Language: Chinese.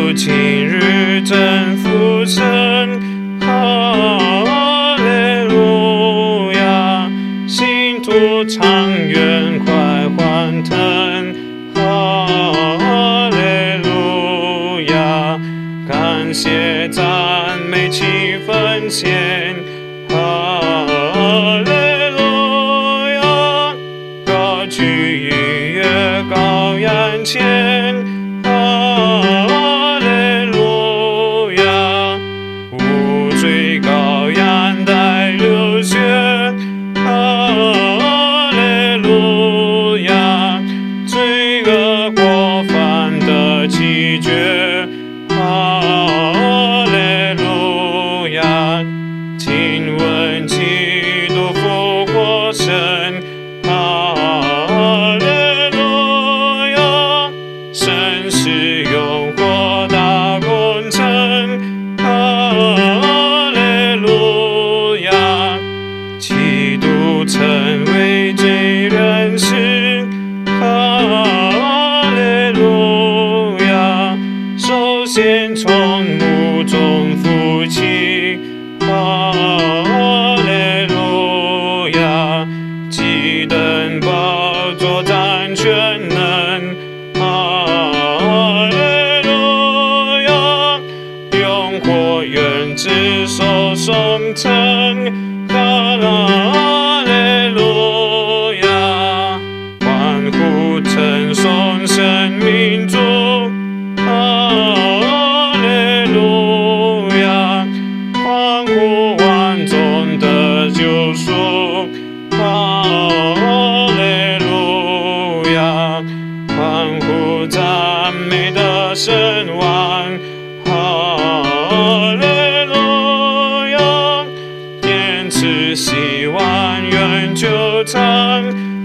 今日真复生，哈利路亚！信徒常愿快欢腾，哈利路亚！感谢赞美齐奉献，哈利路亚！高举逾越羔羊前，哈利路亚！无罪羔羊带流血，哈利路亚！罪恶过犯的弃绝，哈利路亚！亲吻基督复活神，哈利路亚！神是永活大工程，哈利路亚！基督成为罪人时，哈利路亚！首先从墓中复起，哈利路亚！基登宝座掌权能，哈利路亚！永活原之受颂称，哈利路亚！欢呼称颂生命主，哈利路亚！欢呼万众的救赎，哈利路亚！欢呼赞美的神王，哈利路亚！坚持希望永久长，